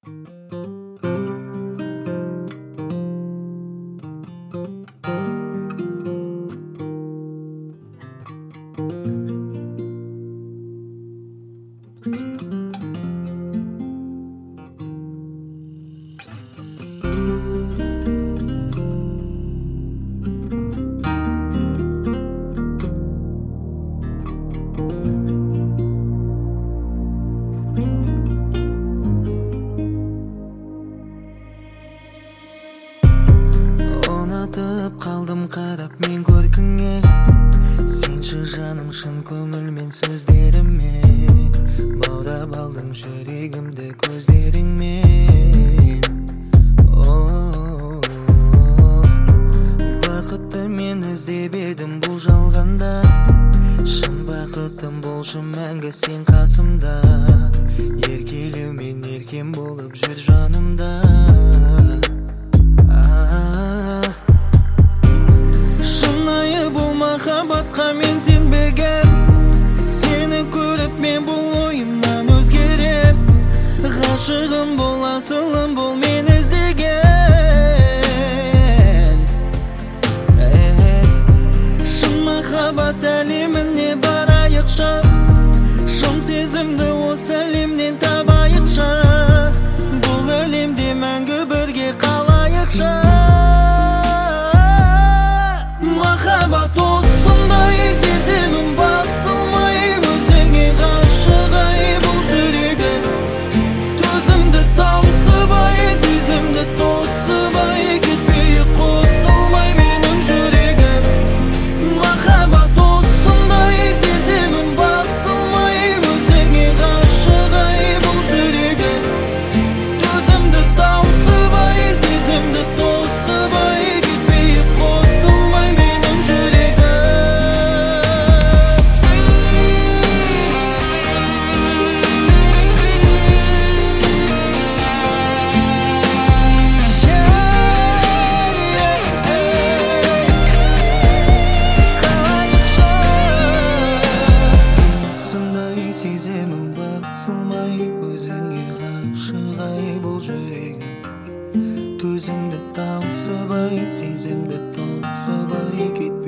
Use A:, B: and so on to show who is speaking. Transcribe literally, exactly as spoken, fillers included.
A: Ұнатып қалдым қарап мен көркіңе, сенші жаным шын көңілмен сөздеріме, баурап алдың жүрегімді көздеріңмен. Бақытты мен іздеп едім бұл жалғанда, шын бақыттым болшы мәңгі сен қасымда, еркелеумен еркем болып жүр жанымда. Шынайы бұл махаббатқа мен сенбеген, сені көріп мен бұл ойымнан өзгерем. Ғашығым бол, асылым бол, мен іздеген. Шын махаббат әлеміне барайықшы, шын сезімді осы әлемнен табайықшы, бұл әлемде мәңгі бірге қалайықшы. Махаббат осындай, сезімім басылмай, өзіңе ғашық ай бұл жүрегім. Төзімді таусыбай, сезімді тосыбай, кетпей қосылмай менің жүрегім. Махаббат осындай, сезімім басылмай, өзіңе ғашық ай бұл жүрегім. Төзімді таусыбай, сезімді тосыбай, кетпей қосылмай менің жүрегім. Сондай сеземін басылмай, өзіңе ғашық ай бұл жүрегім. Төзімді таусыбай, сезімді тосыбай, кет